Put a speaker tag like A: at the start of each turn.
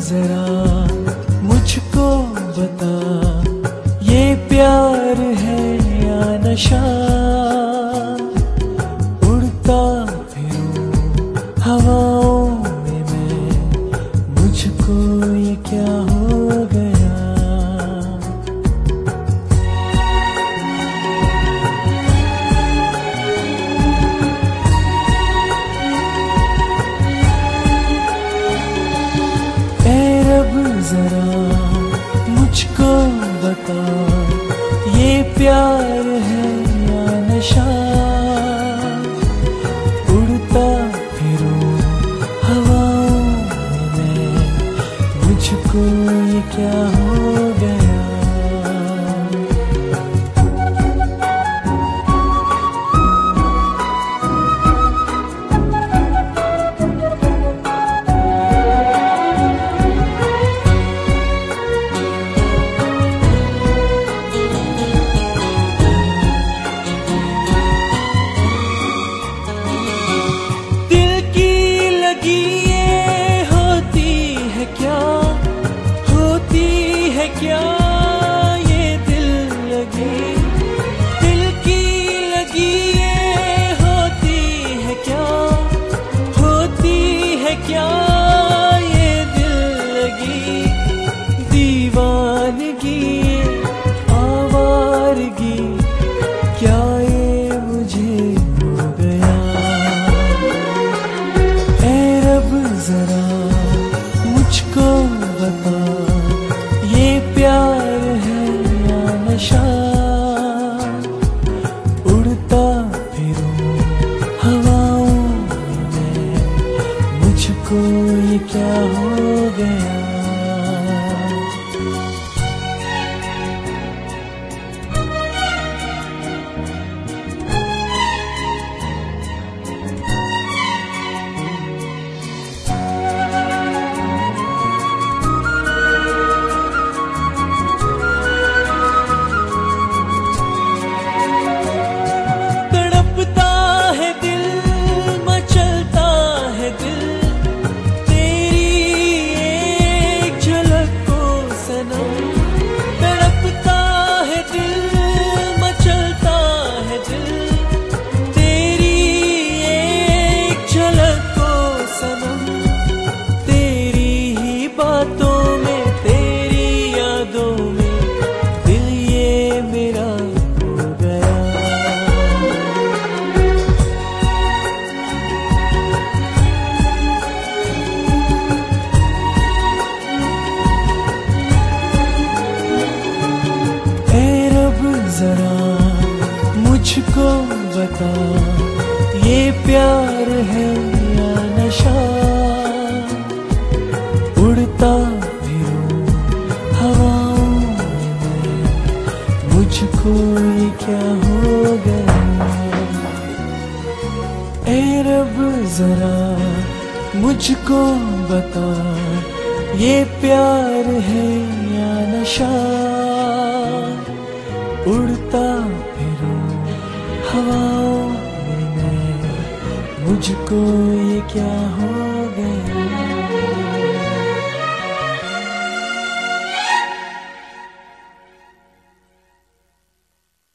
A: जरा मुझको बता, ये प्यार है या नशा? उड़ता फिरूं हवाओं में मैं, मुझको ये क्या हो गया? जरा मुझको बता, ये प्यार है या नशा? उड़ता फिरूं हवाओं में मैं, मुझको ये क्या हो गया? क्या ये दिल लगी, दिल की लगी ये होती है क्या? होती है क्या ये दिल लगी? दीवानगी आवारगी, क्या ये मुझे हो गया? ऐ रब जरा मुझको बता, ये प्यार है या नशा? उड़ता फिरूं हवाओं में मैं, मुझको ये क्या हो गया? जरा मुझको बता, ये प्यार है या नशा? उड़ता फिरूं हवाओं में मैं, मुझको ये क्या हो गया? ऐ रब जरा मुझको बता, ये प्यार है या नशा? उड़ता फिरूं हवाओं में मैं, मुझको ये क्या हो गया?